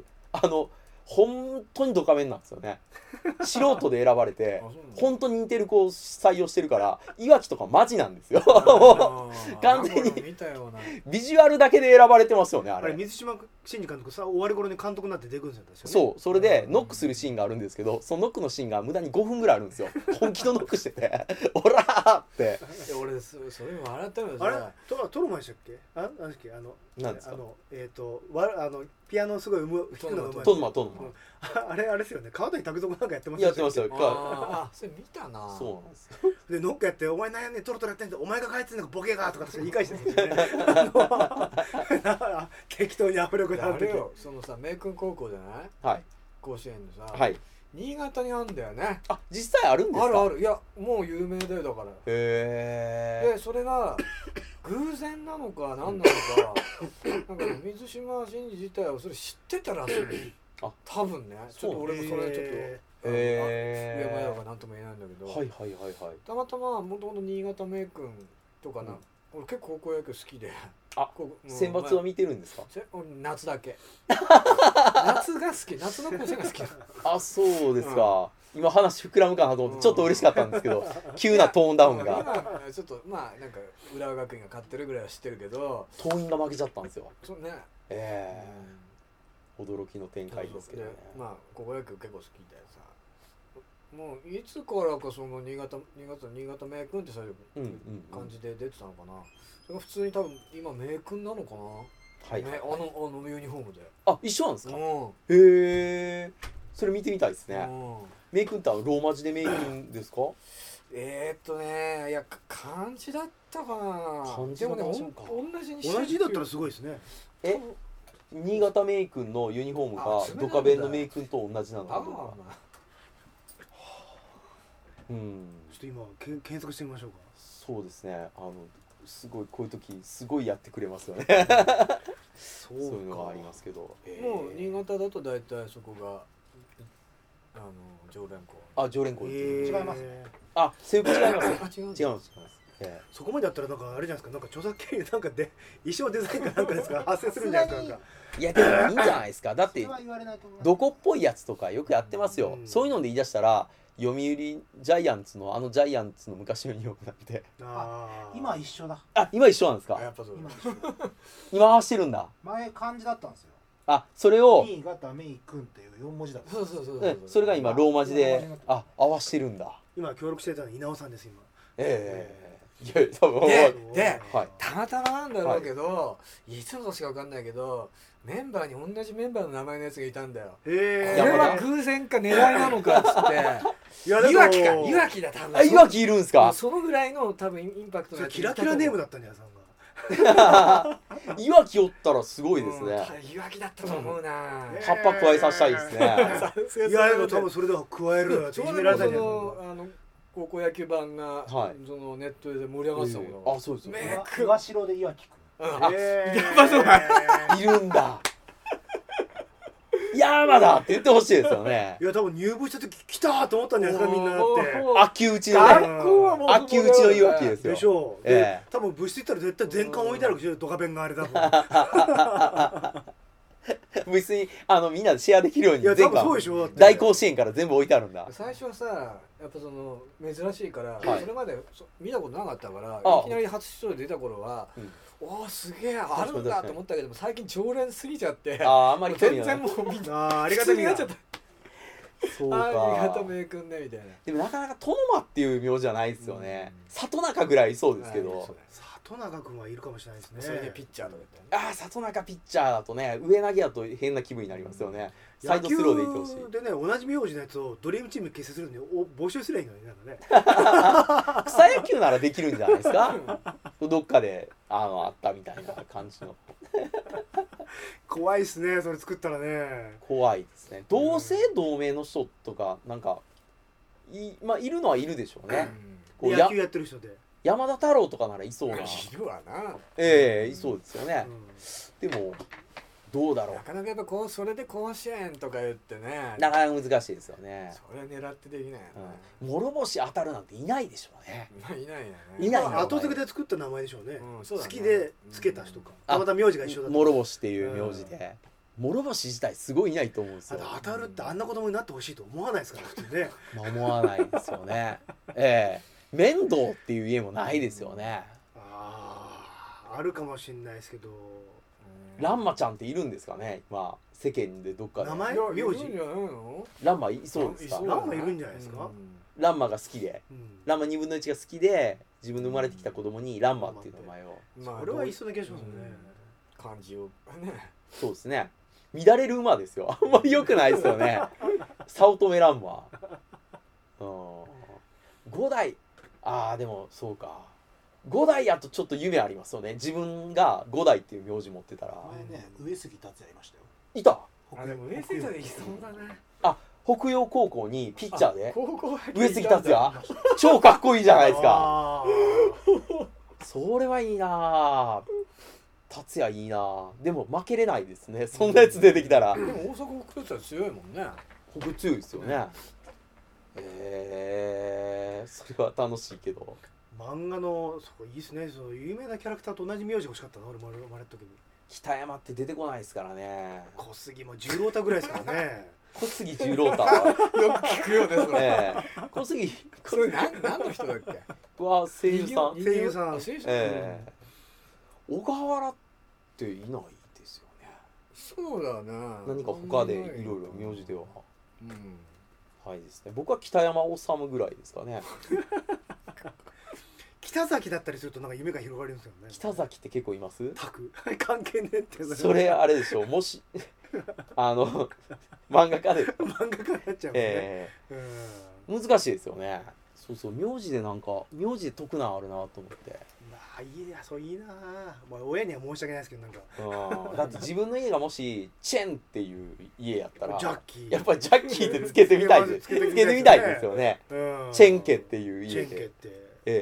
本当にドカベンなんですよね。素人で選ばれて本当に似てる子を採用してるからいわきとかマジなんですよ。完全にビジュアルだけで選ばれてますよね。あれ水島新司監督さ、終わり頃に監督になって出てくるんですよね。 そう、それでノックするシーンがあるんですけど、そのノックのシーンが無駄に5分ぐらいあるんですよ。本気のノックしててオラーって俺それも笑ったのよ。 あれトロマンでしたっけ？なんですっけ？ なんですか？ ピアノすごい弾くのがうまい。 トノマあれですよね。川谷拓三なんかやってました。やってましたよ。 あ、それ見たな。 そうなんですよ。でノックやって、お前なんやねんトロトロやってんだ、お前が書いてんのかボケがとか言い返してるんですよね。適当にアフレコであるよ。 そのさ、明君高校じゃない？ はい。 甲子園のさ。 はい。 新潟にあるんだよね。 あ、実際あるんですか？ ある。いや、もう有名だよだから。で、それが偶然なのか何なのか、なんか水島新司自体はそれ知ってたらしい。多分ね。ちょっと俺もそれちょっと上前だから何とも言えないんだけど。 はい。 たまたまもともと新潟明君とかな。俺結構高校野球好きで。 選抜は見てるんですか？ 夏だけ。夏が好き。夏の甲子園が好き。 あ、そうですか。今話膨らむかなと思ってちょっと嬉しかったんですけど、急なトーンダウンが。 ちょっとまあなんか浦和学院が勝ってるぐらいは知ってるけど、 桐蔭が負けちゃったんですよ。 そうね。 驚きの展開ですけどね。 まあ高校野球結構好きでさ。もういつからかその新潟明君って最初感じで出てたのかな。それが普通に多分今明君なのかな。はい。あのユニフォームで。あ、 一緒なんですか？へえ。それ見てみたいですね。明君ってローマ字で明君ですか？ いや漢字だったかな。 漢字もね、 同じだったらすごいですね。 新潟明君のユニフォームがドカベンの明君と同じなのかどうか。 ちょっと今検索してみましょうか。 そうですね。すごいこういう時すごいやってくれますよね。そういうのがありますけど。もう新潟だと大体そこが常連校。 あ、常連校。 違います。 あ、制服違います。違います。 そこまでだったらなんかあれじゃないですか。なんか著作権なんかで衣装デザインかなんかですか発生するんじゃないですか。 いやでもいいんじゃないですか。だってどこっぽいやつとかよくやってますよ。そういうので言い出したら。読売ジャイアンツのジャイアンツの昔のユニフォームなんで。 今一緒だ。 あ、今一緒なんですか？ やっぱそう。 今合わしてるんだ。 前漢字だったんですよ。 あ、それを新潟明君っていう4文字だった。 そう。 それが今ローマ字で合わしてるんだ。 今協力してたの稲尾さんです今。 いや多分でたまたまなんだろうけど、いつの年か分かんないけどメンバーに同じメンバーの名前のやつがいたんだよ。これは偶然か狙いなのかっつっていわきだ多分。 いわきいるんすか？ そのぐらいの多分インパクトがキラキラネームだったんじゃないですか。 いわきおったらすごいですね。 いわきだったと思うな。 葉っぱ加えさせたいですね。 いやでも多分それでは加える。 ちょうど高校野球版がそのネットで盛り上がってたもん。 あ、そうです。 岩城で岩城くん。 いるんだ。山だって言ってほしいですよね。 いや多分入部した時来たと思ったんじゃないですかみんなって。 秋打ちのね。秋打ちのいわきですよ。 でしょう。多分部室行ったら絶対全巻置いてあるけどドカベンがあれだもん。 別にみんなでシェアできるように全巻大甲子園から全部置いてあるんだ。 最初はさやっぱその珍しいから、それまで見たことなかったからいきなり初出場で出た頃は、おーすげえあるんだと思ったけども最近常連すぎちゃってあんまり全然もうみんなありがたみがちゃった。 そうか。 ありがためくんねみたいな。 でもなかなかトノマっていう名字じゃないですよね。里中ぐらいいそうですけど。 里中君はいるかもしれないですね。 それでピッチャーとか言って。 里中ピッチャーだとね上投げだと変な気分になりますよね。サイドスローでいってほしい。 野球でね同じ名字のやつをドリームチーム結成するのに募集すればいいのになんかね。 草野球ならできるんじゃないですか。どっかであったみたいな感じの。 怖いっすねそれ作ったらね。 怖いですね。同姓同名の人とかなんかまあいるのはいるでしょうね。 野球やってる人で。 山田太郎とかならいそうな。 いるわな。 いそうですよね。でもどうだろう。 なかなかやっぱこうそれで甲子園とか言ってね、 なかなか難しいですよね。 それ狙ってできないよね、 諸星当たるなんていないでしょうね。 いないよね。 いない後付けで作った名前でしょうね、 そうだね、 好きでつけた人か、たまたま名字が一緒だった諸星っていう名字で、諸星自体すごいいないと思うんですよ。 当たるってあんな子供になってほしいと思わないですから普通ね。 まあ思わないですよね。面倒っていう家もないですよね。 あるかもしれないですけど、 ランマちゃんっているんですかね、今世間でどっかで。 名前名字ランマいそうですか。 ランマいるんじゃないですか、 ランマが好きで、ランマ2分の1が好きで、自分の生まれてきた子供にランマっていう名前を。 それはいっそうな気がしますよね、 漢字をね。 そうですね。乱れる馬ですよ。あんまり良くないですよね。早乙女ランマ。5代、でもそうか。5代やとちょっと夢ありますよね。自分が5代っていう名字持ってたら。 前ね、上杉達也いましたよ。 いた。 でも上杉達也いそうだね。 北陽高校にピッチャーで上杉達達也超かっこいいじゃないですか。それはいいな。達也いいな。でも負けれないですね、そんなやつ出てきたら。 でも大阪北斗は強いもんね。 北強いですよね。それは楽しいけど。 漫画のそこいいですね、その有名なキャラクターと同じ名字欲しかったな、俺も生まれた時に。 北山って出てこないですからね。 小杉も十郎太ぐらいですからね。 小杉十郎太。 よく聞くよねそれ。 小杉それ何の人だっけ。 は声優さん。 声優さん。 小川原っていないですよね。 そうだね。 何か他でいろいろ名字では。はいですね。僕は北山治ぐらいですかね。 北崎だったりするとなんか夢が広がるんですよね。 北崎って結構います？ タク関係ねえって。 それあれでしょう。もし漫画家で漫画家になっちゃうもんね。 難しいですよね。そうそう、名字でなんか名字で得難あるなと思って。 いいな、そういいな。まあ親には申し訳ないですけど、なんかだって自分の家がもしチェンっていう家やったらジャッキー、 やっぱりジャッキーってつけてみたいです。つけてみたいですよね。チェン家っていう家で。 チェン家って、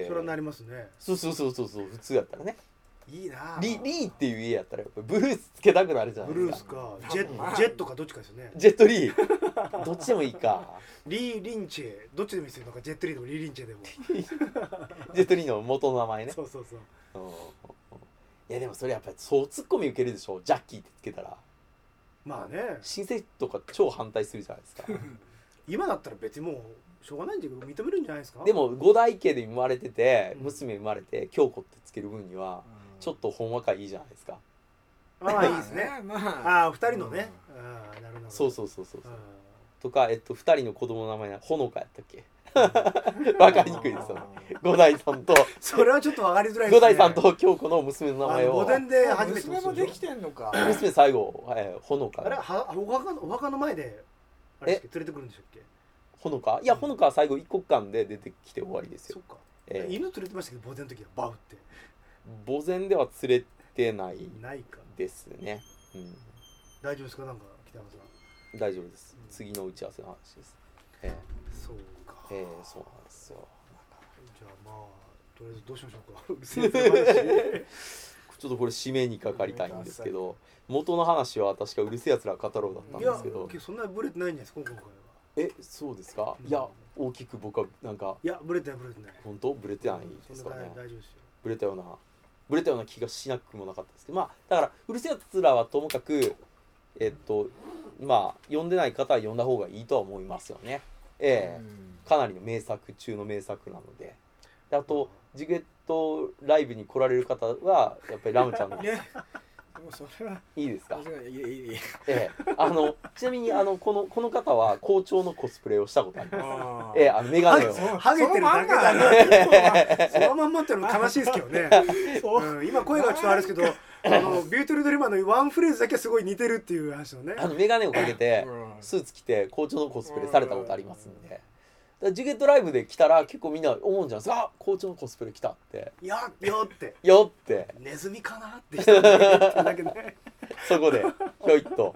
それはなりますね。 そう普通やったらね。 いいな。 リーっていう家やったらやっぱりブルースつけたくなるじゃないですか。 ブルースかジェットかどっちかですよね。 ジェットリーどっちでもいいか。 リンチェどっちでもいいですよ。なんかジェットリーでもリンチェでも。 ジェットリーの元の名前ね。 そう。 いやでもそれやっぱりそうツッコミ受けるでしょ。ジャッキーってつけたら。 まあね。 親戚とか超反対するじゃないですか。 今だったら別にもうしょうがないんだけど認めるんじゃないですか。 でも五代家で生まれてて娘生まれて京子ってつける分にはちょっとほんわかいいじゃないですか。 いいですね。二人のね。なるほど。 そうとか2人の子供の名前はほのかやったっけ。わかりにくいですよね。五代さんとそれはちょっとわかりづらいですね。 五代さんと京子の娘の名前を。 五代で初めて。 娘もできてんのか。 娘最後ほのか。 あれお墓の前であれ連れてくるんでしたっけ。 ほのか、いやほのかは最後一国間で出てきて終わりですよ。 そっか。犬連れてましたけど墓前の時はバウって。 墓前では連れてないですね。 大丈夫ですか、なんか北山さん。 大丈夫です。次の打ち合わせの話です。 そうか。 そうなんですよ。 じゃあまあとりあえずどうしましょうか。 ちょっとこれ締めにかかりたいんですけど、元の話は確かうるせえやつら語ろうだったんですけど。 いやそんなブレてないんじゃないですか今回は。 そうですか。いや大きく僕はなんか。 いやブレてない。 本当ブレてないですかね。 大丈夫ですよ。 ブレたような気がしなくもなかったですけど、まあだからうるせえやつらはともかくまあ読んでない方は読んだ方がいいとは思いますよね。かなりの名作中の名作なので。あとジグエットライブに来られる方はやっぱりラムちゃんのでもそれはいいですか。 いいちなみにこの方は校長のコスプレをしたことあります。メガネをハゲてるだけだね。そのまんまっての悲しいですけどね。今声がちょっとあれですけど、ビューティルドリーマーのワンフレーズだけすごい似てるっていう話のね。 メガネをかけてスーツ着て校長のコスプレされたことありますんで。ジュゲットライブで来たら結構みんな思うんじゃないですか。校長のコスプレ来たってよってよってネズミかなって人がいるだけね。 そこでひょいっと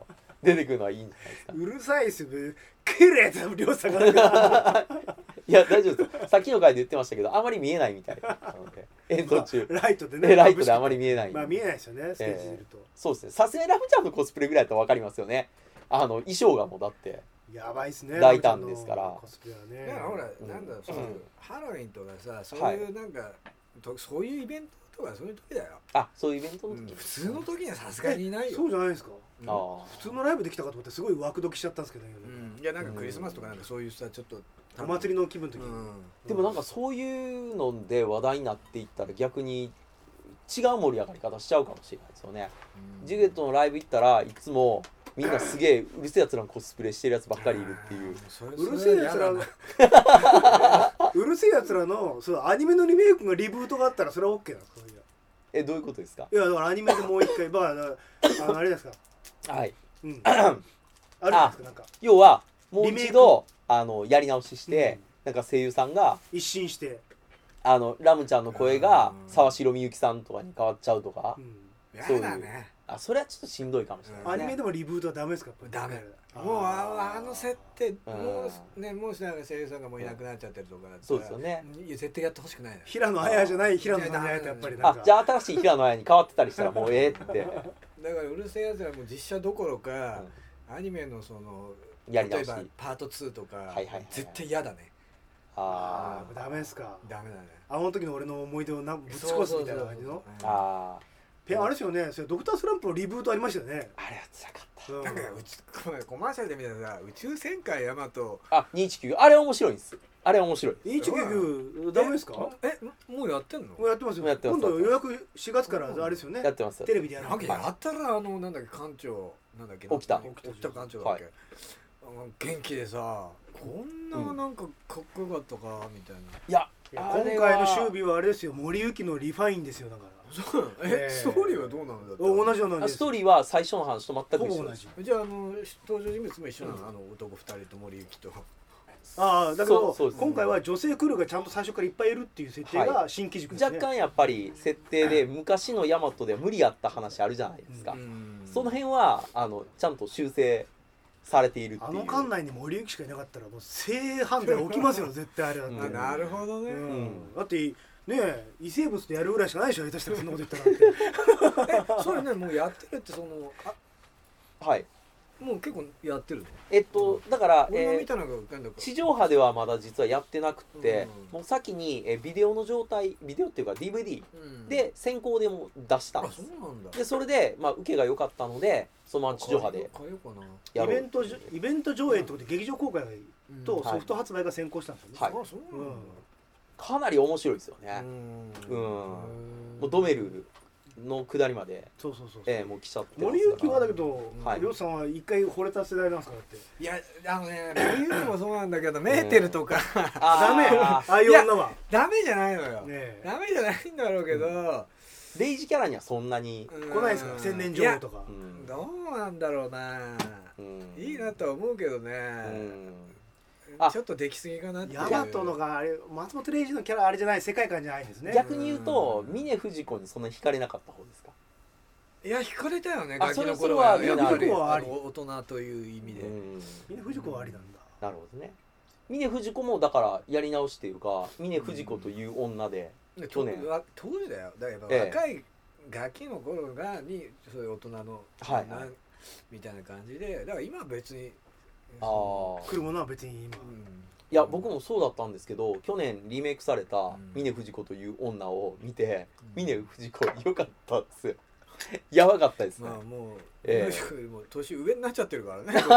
出てくるのはいいんじゃないですか。 うるさいっすよ綺麗だりょうさんがいや大丈夫です。さっきの回で言ってましたけどあまり見えないみたいなので演奏中、 ライトでねライトであまり見えない。 まあ見えないですよねステージにいると、 そうですね。さすがにラムちゃんのコスプレぐらいだと分かりますよね。衣装がもうだってやばいっすね大胆ですからコスプレはね。 だからほら、なんだろう、そういうハロウィンとかさ、そういうなんか、そういうイベントとかそういう時だよ。 あ、そういうイベントの時、 普通の時にはさすがにいないよ。 そうじゃないですか。 あ普通のライブできたかと思ってすごいワクドキしちゃったんですけどね。 いやなんかクリスマスとかなんかそういうさちょっとお祭りの気分の時に。 でもなんかそういうので話題になっていったら逆に違う盛り上がり方しちゃうかもしれないですよね。ジュゲットのライブ行ったらいつもみんなすげえうるせえやつらのコスプレしてるやつばっかりいるっていう。 うるせえやつらうるせえやつらのそうアニメのリメイクがリブートがあったらそれは OK なんですか。 どういうことですか。 いやだからアニメでもう一回まああれですか。 はい。 あるじゃないですか。なんか要はもう一度やり直しして、なんか声優さんが一新してラムちゃんの声が沢城みゆきさんとかに変わっちゃうとか、 そうだね。 それはちょっとしんどいかもしれないですね。 アニメでもリブートはダメですか。 ダメ。もうあの設定もうねもうなんか声優さんがもういなくなっちゃってるとかそうですよね。 いや絶対やってほしくない。 平野綾じゃない平野さんやとやっぱりなんかじゃあ新しい平野綾に変わってたりしたらもうってだからうるせえやつらも実写どころかアニメのそのやり直し例えばパート2とか絶対嫌だね。 ダメですか。 ダメだね。 あの時の俺の思い出をぶち壊すみたいな感じの。 あれですよね。それドクタースランプのリブートありましたよね。 あれは辛かった。 なんかコマーシャルで見たら宇宙戦艦ヤマト 219あれ面白いんです。あれ面白い。 219ダメですか。 もうやってんの。 もうやってますよ。今度予約4月からあれですよね。 やってます。 テレビでやる。 なんかやったらなんだっけ艦長なんだっけ起きた艦長だっけ。元気でさこんななんかかっこよかったかみたいな。 いや今回の終尾はあれですよ。森行のリファインですよだから。 ストーリーはどうなのだった。 同じようなストーリーは最初の話と全く一緒。 じゃあ登場人物も一緒なの。男2人と森行と。 だけど今回は女性クルーがちゃんと最初からいっぱいいるっていう設定が新機軸ですね。 若干やっぱり設定で昔のヤマトで無理やった話あるじゃないですか。その辺はちゃんと修正されているっていう。 館内に森行しかいなかったらもう性犯罪起きますよ絶対あれだって。 なるほどね。 だってねえ異生物でやるぐらいしかないでしょ。下手したらそんなこと言ったらってそれねもうやってるってはいもう結構やってるのだから地上波ではまだ実はやってなくて、もう先にビデオの状態ビデオっていうか DVD で先行でも出したんです。でそれで受けが良かったのでそのまま地上波でイベント上映ってことで劇場公開とソフト発売が先行したんですよね。 かなり面白いですよね。もうドメルの下りまでもう来ちゃって森行はだけどりょうさんは一回惚れた世代なんですか。だっていや森行もそうなんだけどメーテルとかダメああいう女はダメじゃないのよ。ダメじゃないんだろうけどレイジキャラにはそんなに来ないですか。千年女王とかどうなんだろうな。いいなとは思うけどね。ちょっとできすぎかなって。 ヤマトのがあれ松本零士のキャラあれじゃない世界観じゃないんですね。 逆に言うと峰不二子にそんなに惹かれなかった方ですか。 いや惹かれたよね。ガキの頃はやっぱり大人という意味で峰不二子はありなんだ。 なるほどね。峰不二子もだからやり直しっていうか峰不二子という女で去年当時だよ。だから若いガキの頃にそういう大人のみたいな感じでだから今は別に来るものは別に今、 いや僕もそうだったんですけど去年リメイクされた峰不二子という女を見て峰不二子良かったっす。やばかったですね。 もう年上になっちゃってるからね。なか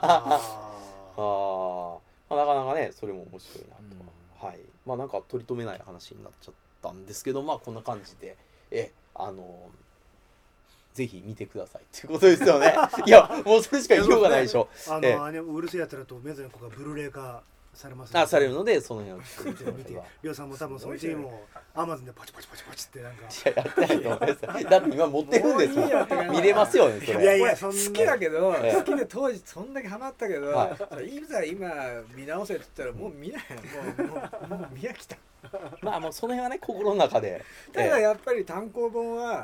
なかねそれも面白いなと。なんか取り留めない話になっちゃったんですけどこんな感じでぜひ見てくださいっていうことですよね。いやもうそれしか言いようがないでしょ。 うるせえやつらとメゾンコがブルーレイ化されます。 されるのでその辺を見てりょうさんも多分そのうちにもアマゾンでパチパチパチパチってなんかやってないと思います。だって今持ってるんですもん。見れますよねそれ。 いや好きだけど好きで当時そんだけハマったけどいざ今見直せって言ったらもう見ない。もう見飽きた。 もうその辺はね心の中で。 ただやっぱり単行本は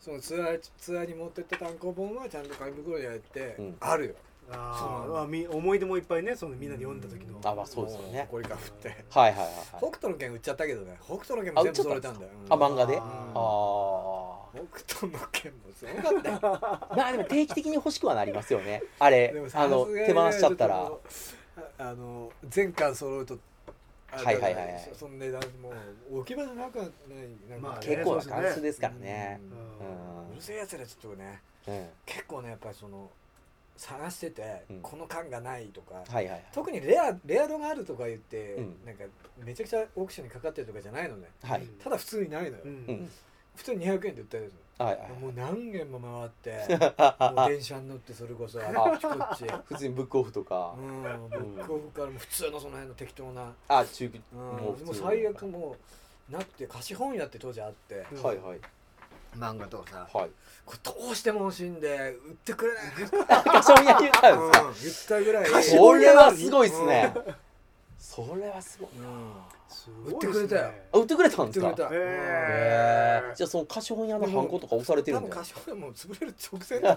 そのツアーに持ってった単行本はちゃんと紙袋に入って、あるよ。 思い出もいっぱいね、そのみんなで読んだ時の。 まあそうですよね。 これか振って。 はいはいはい。 北斗の拳売っちゃったけどね。北斗の拳も全部揃えたんだよ。 漫画で。 北斗の拳もすごかったよ。 まあでも定期的に欲しくはなりますよね。あれ手放しちゃったら。 全巻揃うと。 はいはいはい。 その値段もう置き場じゃなくない。 結構な関数ですからね。 うるせえやつらちょっとね。結構ねやっぱりその。探してて、この缶がないとか、特にレア度があるとか言って、なんかめちゃくちゃオークションにかかってるとかじゃないのね、ただ普通にないのよ、普通に200円で売ったやつ、もう何軒も回ってもう電車に乗ってそれこそあっちこっち普通にブックオフとか、 ブックオフからも普通のその辺の適当な中もう最悪もうなくて貸本屋って当時あって、漫画とかさ、これどうしても欲しいんで売ってくれない貸本屋言ったんですか？ 言ったぐらい。 それはすごいっすね。それはすごいな。 売ってくれたよ。 売ってくれたんですか？ じゃあその貸本屋のハンコとか押されてるんだよ。 多分貸本屋もう潰れる直前だった。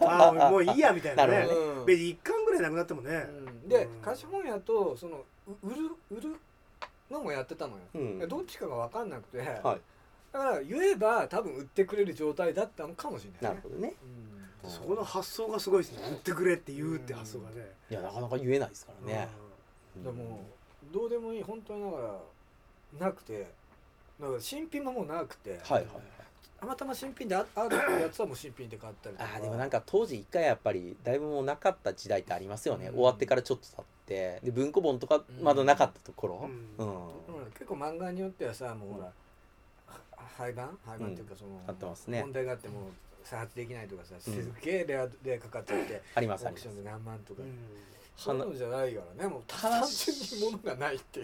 もういいやみたいなね。別に1巻ぐらいなくなってもね。 で貸本屋とその売るのもやってたのよ。どっちかが分かんなくて。だから言えば多分売ってくれる状態だったのかもしれない。 なるほどね。 そこの発想がすごいですね。売ってくれって言うって発想がね。 いやなかなか言えないですからね。 でもどうでもいい本当にだからなくて、だから新品ももうなくて、たまたま新品であるやつはもう新品で買ったりとか。 でもなんか当時一回やっぱりだいぶもうなかった時代ってありますよね。終わってからちょっと経ってで文庫本とかまだなかったところ。 結構漫画によってはさもうほら。廃盤っていうかその問題があっても再発できないとかさ、すっげえレアでかかっちゃってありますオークションで何万とか、そういうのじゃないからね、もう単純に物がないっていう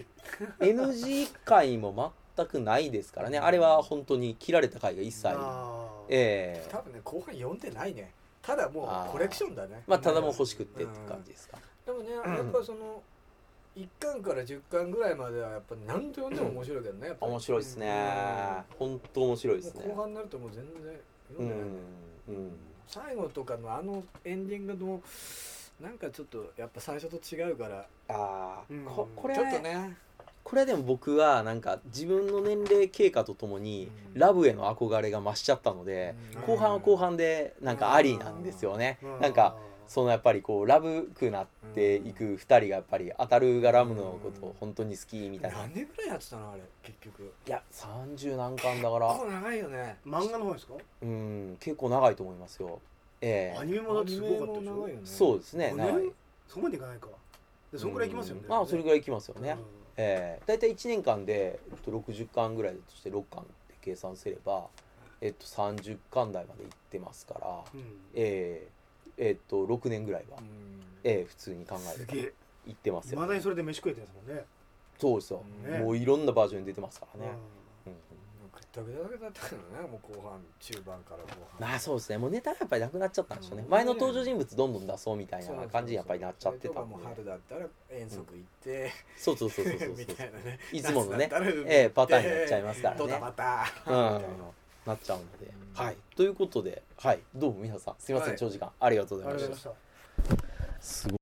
NG 回も全くないですからね。あれは本当に切られた回が一切多分ね後半読んでないね。ただもうコレクションだね。 まあただもう欲しくってって感じですか。 でもねやっぱその1巻から10巻ぐらいまではやっぱ何度読んでも面白いけどね。やっぱ面白いですね。本当面白いですね。 後半になるともう全然読んでないね。最後とかのエンディングもなんかちょっとやっぱ最初と違うから。 これちょっとね。 これでも僕はなんか自分の年齢経過とともにラブへの憧れが増しちゃったので、後半は後半でなんかありなんですよね。なんかそのやっぱりこうラブくなっていく2人がやっぱり当たるがラムのことを本当に好きみたいな。 何年ぐらいやってたのあれ結局。 いや30何巻だから結構長いよね。 漫画の方ですか？ 結構長いと思いますよ。 アニメもだってすごかったでしょ。 そうですね。 そこまでいかないか。そんぐらいいきますよね。 まあそれぐらいいきますよね。だいたい1年間で60巻ぐらいとして6巻で計算すれば30巻台までいってますから、6年ぐらいは普通に考えればいってますよ。 まだにそれで飯食えてるんですもんね。 そうですよ。もういろんなバージョン出てますからね。 だけだったけどね、もう後半中盤から後半。 まあそうですね。もうネタがやっぱりなくなっちゃったんでしょうね。前の登場人物どんどん出そうみたいな感じにやっぱりなっちゃってたんで。 春だったら遠足行ってそうみたいなね。 いつものねパターンになっちゃいますからね。 ドタバタなっちゃうので。はい。ということで、どうも皆さんすみません長時間ありがとうございました。すごい。